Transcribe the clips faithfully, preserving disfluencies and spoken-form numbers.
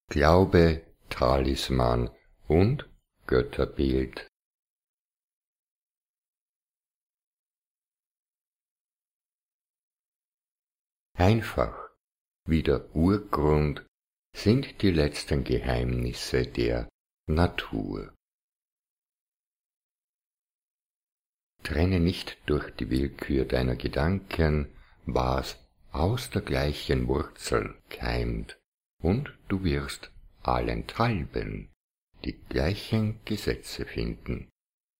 Glaube, Talisman und Götterbild. Einfach wie der Urgrund sind die letzten Geheimnisse der Natur. Trenne nicht durch die Willkür deiner Gedanken, was aus der gleichen Wurzel keimt, und du wirst allenthalben die gleichen Gesetze finden.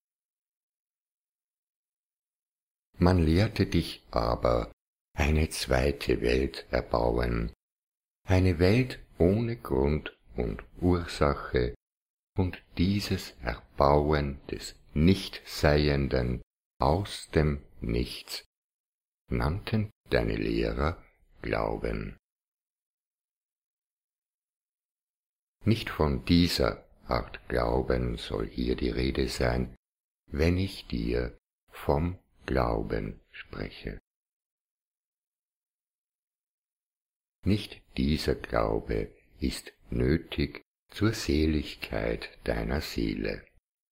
Man lehrte dich aber, eine zweite Welt erbauen, eine Welt ohne Grund und Ursache, und dieses Erbauen des Nichtseienden aus dem Nichts nannten deine Lehrer Glauben. Nicht von dieser Art Glauben soll hier die Rede sein, wenn ich dir vom Glauben spreche. Nicht dieser Glaube ist nötig zur Seligkeit deiner Seele.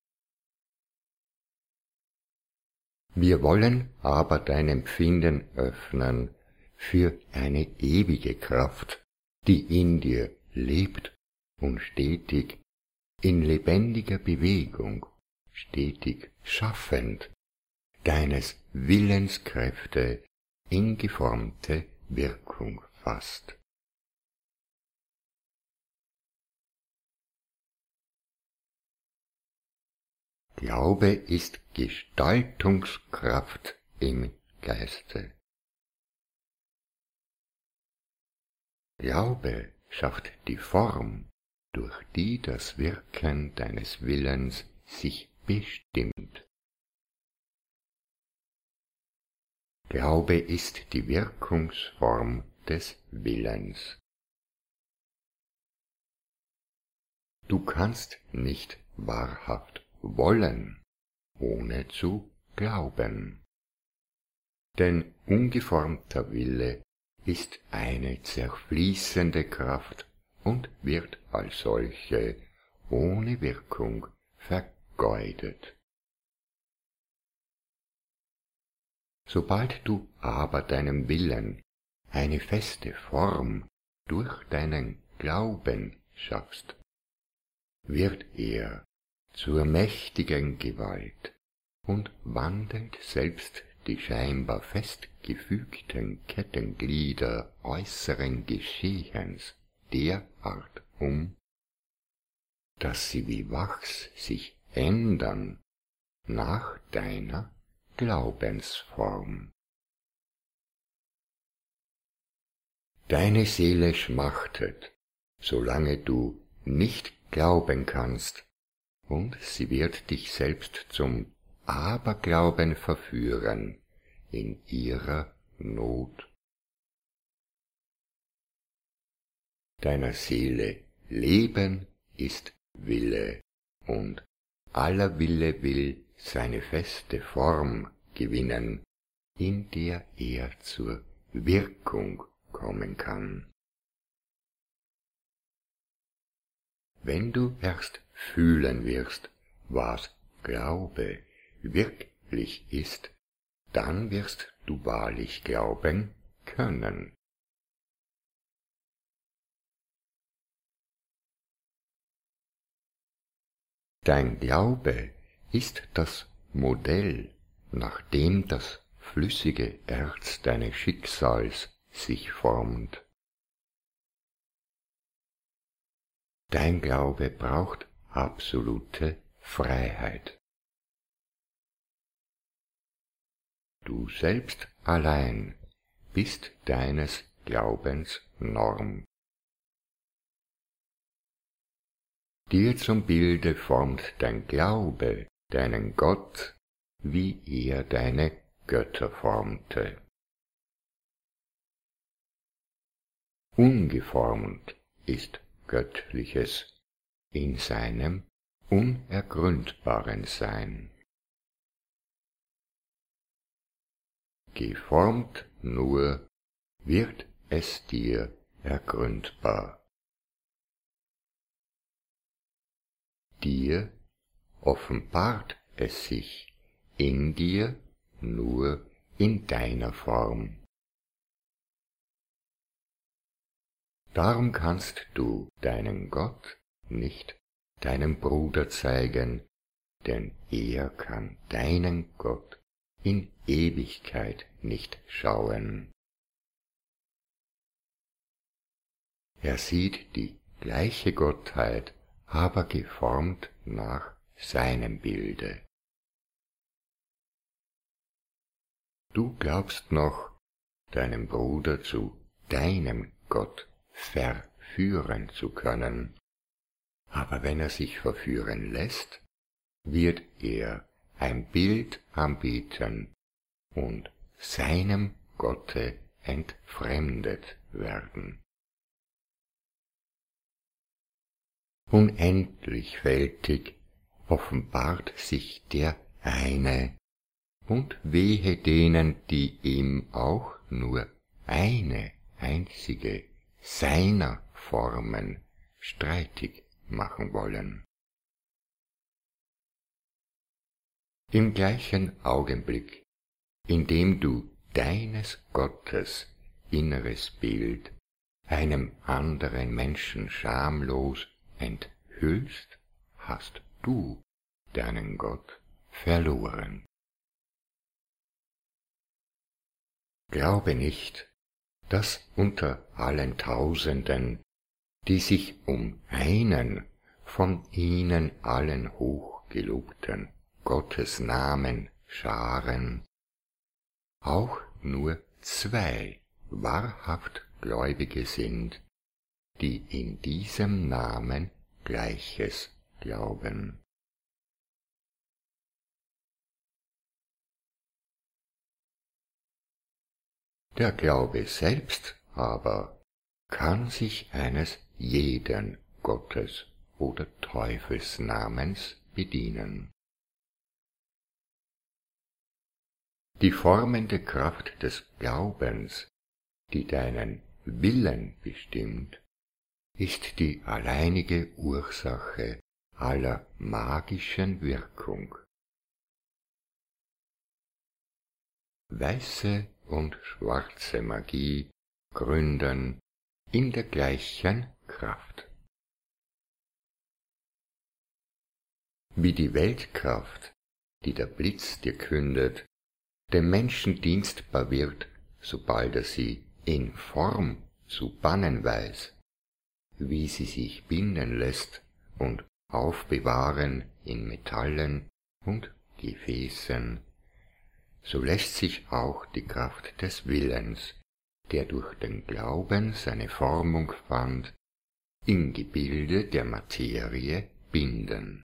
Wir wollen aber dein Empfinden öffnen für eine ewige Kraft, die in dir lebt und stetig in lebendiger Bewegung, stetig schaffend, deines Willens Kräfte in geformte Wirkung fasst. Glaube ist Gestaltungskraft im Geiste. Glaube schafft die Form, durch die das Wirken deines Willens sich bestimmt. Glaube ist die Wirkungsform des Willens. Du kannst nicht wahrhaft wollen, ohne zu glauben. Denn ungeformter Wille ist eine zerfließende Kraft und wird als solche ohne Wirkung vergeudet. Sobald du aber deinem Willen eine feste Form durch deinen Glauben schaffst, wird er zur mächtigen Gewalt und wandelt selbst die scheinbar festgefügten Kettenglieder äußeren Geschehens derart um, dass sie wie Wachs sich ändern nach deiner Glaubensform. Deine Seele schmachtet, solange du nicht glauben kannst, und sie wird dich selbst zum Aberglauben verführen in ihrer Not. Deiner Seele Leben ist Wille, und aller Wille will seine feste Form gewinnen, in der er zur Wirkung kommen kann. Wenn du erst fühlen wirst, was Glaube wirklich ist, dann wirst du wahrlich glauben können. Dein Glaube ist das Modell, nach dem das flüssige Erz deines Schicksals sich formt. Dein Glaube braucht absolute Freiheit. Du selbst allein bist deines Glaubens Norm. Dir zum Bilde formt dein Glaube deinen Gott, wie er deine Götter formte. Ungeformt ist Göttliches in seinem unergründbaren Sein. Geformt nur wird es dir ergründbar. dir offenbart es sich in dir nur in deiner Form. Darum kannst du deinen Gott nicht deinem Bruder zeigen, denn er kann deinen Gott in Ewigkeit nicht schauen. Er sieht die gleiche Gottheit, aber geformt nach seinem Bilde. Du glaubst noch, deinen Bruder zu deinem Gott verführen zu können, aber wenn er sich verführen lässt, wird er ein Bild anbieten und seinem Gotte entfremdet werden. Unendlich fältig offenbart sich der eine, und wehe denen, die ihm auch nur eine einzige seiner Formen streitig machen wollen. Im gleichen Augenblick, in dem du deines Gottes inneres Bild einem anderen Menschen schamlos enthüllst, hast du deinen Gott verloren. Glaube nicht, dass unter allen Tausenden, die sich um einen von ihnen allen hochgelobten Gottes Namen scharen, auch nur zwei wahrhaft Gläubige sind, die in diesem Namen Gleiches glauben. Der Glaube selbst aber kann sich eines jeden Gottes oder Teufelsnamens bedienen. Die formende Kraft des Glaubens, die deinen Willen bestimmt, ist die alleinige Ursache aller magischen Wirkung. Weiße und schwarze Magie gründen in der gleichen Kraft. Wie die Weltkraft, die der Blitz dir kündet, dem Menschen dienstbar wird, sobald er sie in Form zu bannen weiß, wie sie sich binden lässt und aufbewahren in Metallen und Gefäßen, so lässt sich auch die Kraft des Willens, der durch den Glauben seine Formung fand, im Gebilde der Materie binden.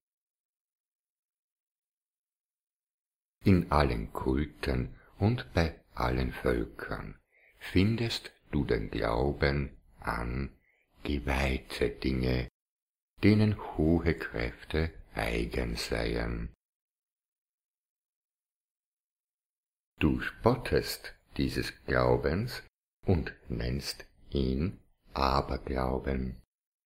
In allen Kulten und bei allen Völkern findest du den Glauben an geweihte Dinge, denen hohe Kräfte eigen seien. Du spottest dieses Glaubens und nennst ihn Aberglauben.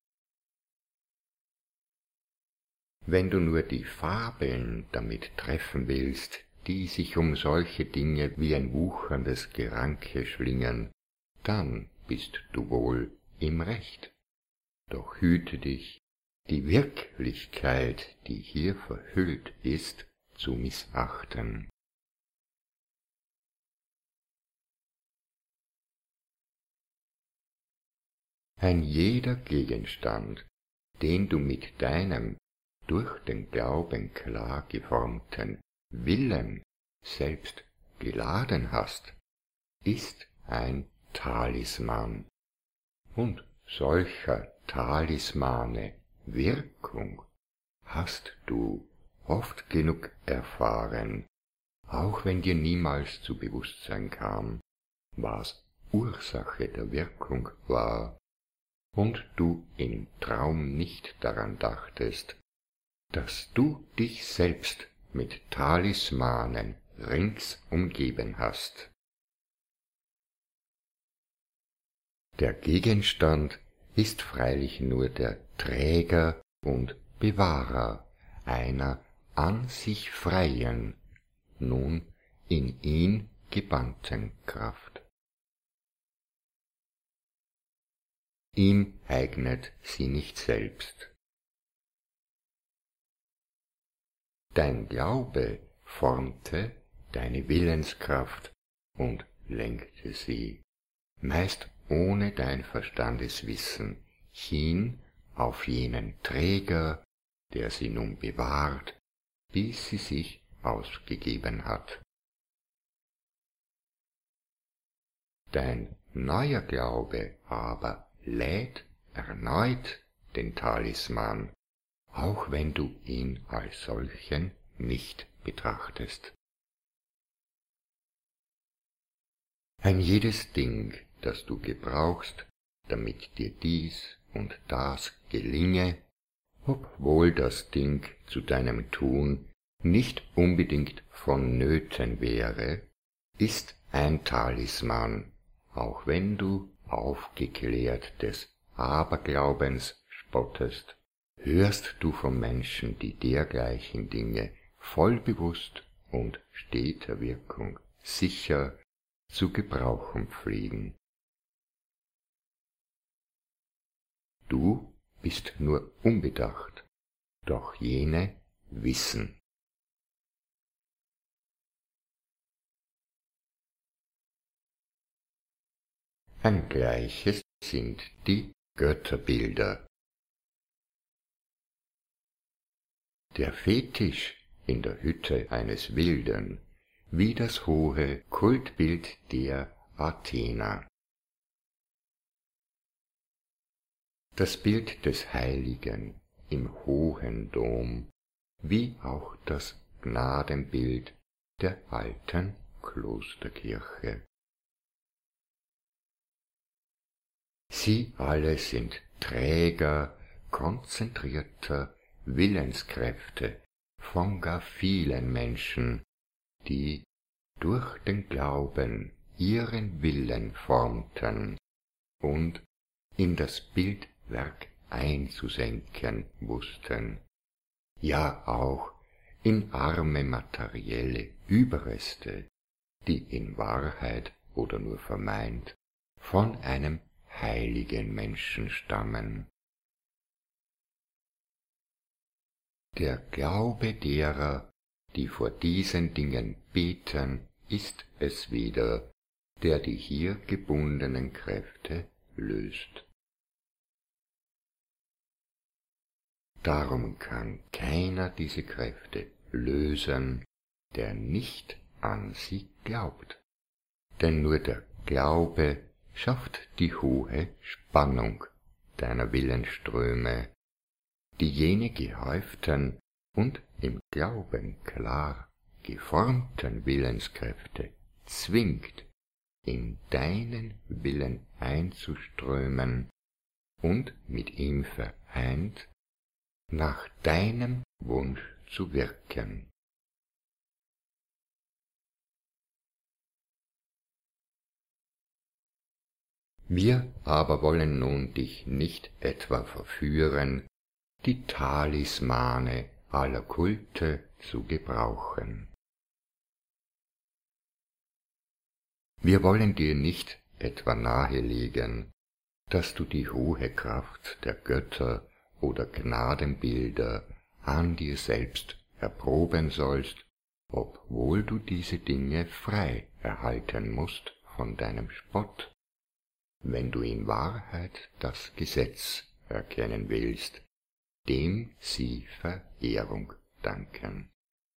Wenn du nur die Fabeln damit treffen willst, die sich um solche Dinge wie ein wucherndes Geranke schlingen, dann bist du wohl im Recht. Doch hüte dich, die Wirklichkeit, die hier verhüllt ist, zu missachten. Ein jeder Gegenstand, den du mit deinem durch den Glauben klar geformten Willen selbst geladen hast, ist ein Talisman, und solcher Talismane Wirkung hast du oft genug erfahren, auch wenn dir niemals zu Bewusstsein kam, was Ursache der Wirkung war, und du im Traum nicht daran dachtest, dass du dich selbst mit Talismanen rings umgeben hast. Der Gegenstand ist freilich nur der Träger und Bewahrer einer an sich freien, nun in ihn gebannten Kraft. Ihm eignet sie nicht selbst. Dein Glaube formte deine Willenskraft und lenkte sie, meist ohne dein Verstandeswissen, hin auf jenen Träger, der sie nun bewahrt, bis sie sich ausgegeben hat. Dein neuer Glaube aber lädt erneut den Talisman, auch wenn du ihn als solchen nicht betrachtest. Ein jedes Ding, das du gebrauchst, damit dir dies und das gelinge, obwohl das Ding zu deinem Tun nicht unbedingt vonnöten wäre, ist ein Talisman, auch wenn du aufgeklärt des Aberglaubens spottest, hörst du von Menschen, die dergleichen Dinge voll bewusst und steter Wirkung sicher zu gebrauchen pflegen. Du bist nur unbedacht, doch jene wissen. Ein Gleiches sind die Götterbilder. Der Fetisch in der Hütte eines Wilden, wie das hohe Kultbild der Athena. Das Bild des Heiligen im hohen Dom, wie auch das Gnadenbild der alten Klosterkirche. Sie alle sind Träger konzentrierter Willenskräfte von gar vielen Menschen, die durch den Glauben ihren Willen formten und in das Bildwerk einzusenken wussten, ja auch in arme materielle Überreste, die in Wahrheit oder nur vermeint von einem heiligen Menschen stammen. Der Glaube derer, die vor diesen Dingen beten, ist es wieder, der die hier gebundenen Kräfte löst. Darum kann keiner diese Kräfte lösen, der nicht an sie glaubt. Denn nur der Glaube schafft die hohe Spannung deiner Willensströme, die jene gehäuften und im Glauben klar geformten Willenskräfte zwingt, in deinen Willen einzuströmen und mit ihm vereint, nach deinem Wunsch zu wirken. Wir aber wollen nun dich nicht etwa verführen, die Talismane aller Kulte zu gebrauchen. Wir wollen dir nicht etwa nahelegen, dass du die hohe Kraft der Götter oder Gnadenbilder an dir selbst erproben sollst, obwohl du diese Dinge frei erhalten musst von deinem Spott, wenn du in Wahrheit das Gesetz erkennen willst, dem sie Verehrung danken.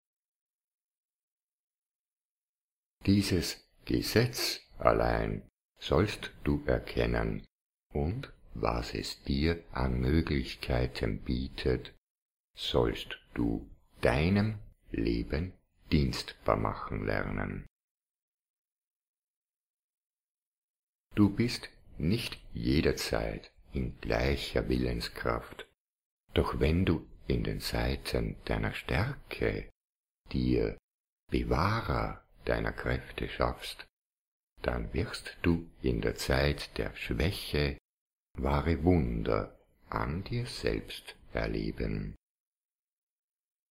Dieses Gesetz allein sollst du erkennen, und was es dir an Möglichkeiten bietet, sollst du deinem Leben dienstbar machen lernen. Du bist nicht jederzeit in gleicher Willenskraft, doch wenn du in den Zeiten deiner Stärke dir Bewahrer deiner Kräfte schaffst, dann wirst du in der Zeit der Schwäche wahre Wunder an dir selbst erleben.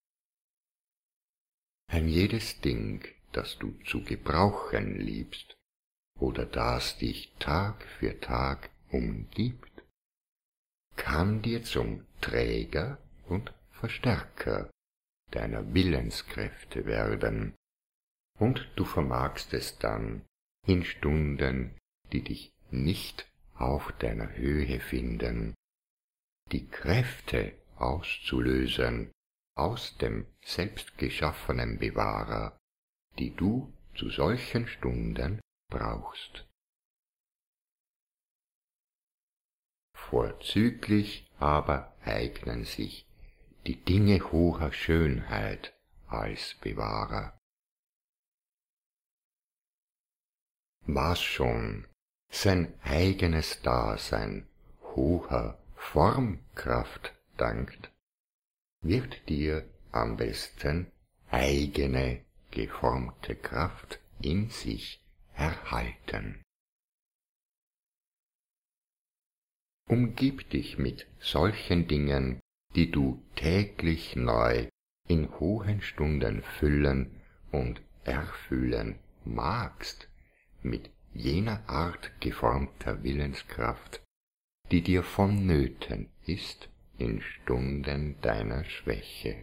ein jedes Ding, das du zu gebrauchen liebst, oder das dich Tag für Tag umgibt, kann dir zum Träger und Verstärker deiner Willenskräfte werden, und du vermagst es dann in Stunden, die dich nicht auf deiner Höhe finden, die Kräfte auszulösen aus dem selbstgeschaffenen Bewahrer, die du zu solchen Stunden brauchst. Vorzüglich aber eignen sich die Dinge hoher Schönheit als Bewahrer. Was schon sein eigenes Dasein hoher Formkraft dankt, wird dir am besten eigene geformte Kraft in sich erhalten. Umgib dich mit solchen Dingen, die du täglich neu in hohen Stunden füllen und erfüllen magst, mit jener Art geformter Willenskraft, die dir vonnöten ist in Stunden deiner Schwäche.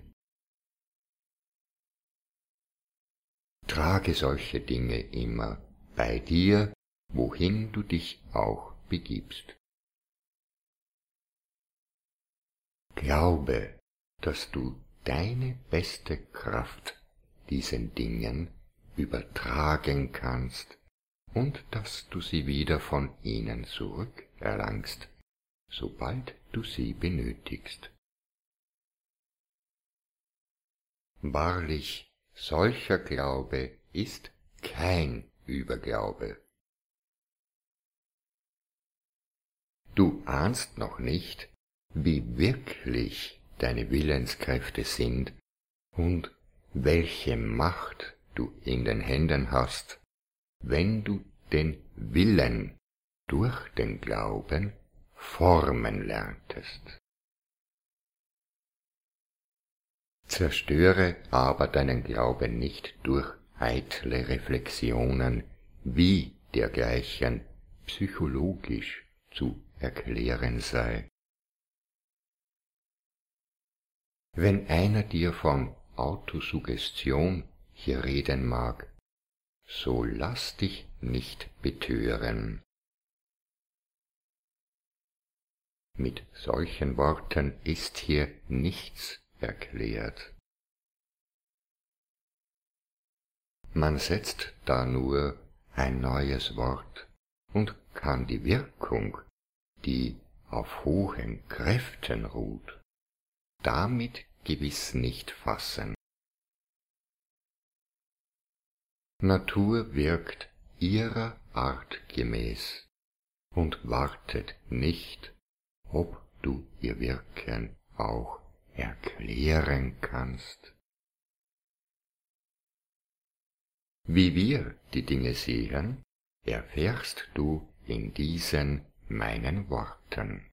Trage solche Dinge immer bei dir, wohin du dich auch begibst. Glaube, dass du deine beste Kraft diesen Dingen übertragen kannst und dass du sie wieder von ihnen zurückerlangst, sobald du sie benötigst. Wahrlich, solcher Glaube ist kein Überglaube. Du ahnst noch nicht, wie wirklich deine Willenskräfte sind und welche Macht du in den Händen hast, wenn du den Willen durch den Glauben formen lerntest. Zerstöre aber deinen Glauben nicht durch eitle Reflexionen, wie dergleichen psychologisch zu erklären sei. Wenn einer dir von Autosuggestion hier reden mag, so lass dich nicht betören. Mit solchen Worten ist hier nichts erklärt. Man setzt da nur ein neues Wort und kann die Wirkung, die auf hohen Kräften ruht, damit gewiss nicht fassen. Natur wirkt ihrer Art gemäß und wartet nicht, ob du ihr Wirken auch erklären kannst. Wie wir die Dinge sehen, erfährst du in diesen meinen Worten.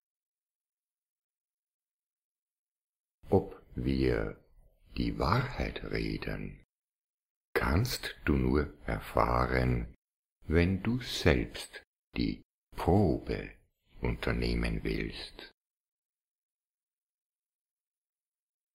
Ob wir die Wahrheit reden, kannst du nur erfahren, wenn du selbst die Probe unternehmen willst.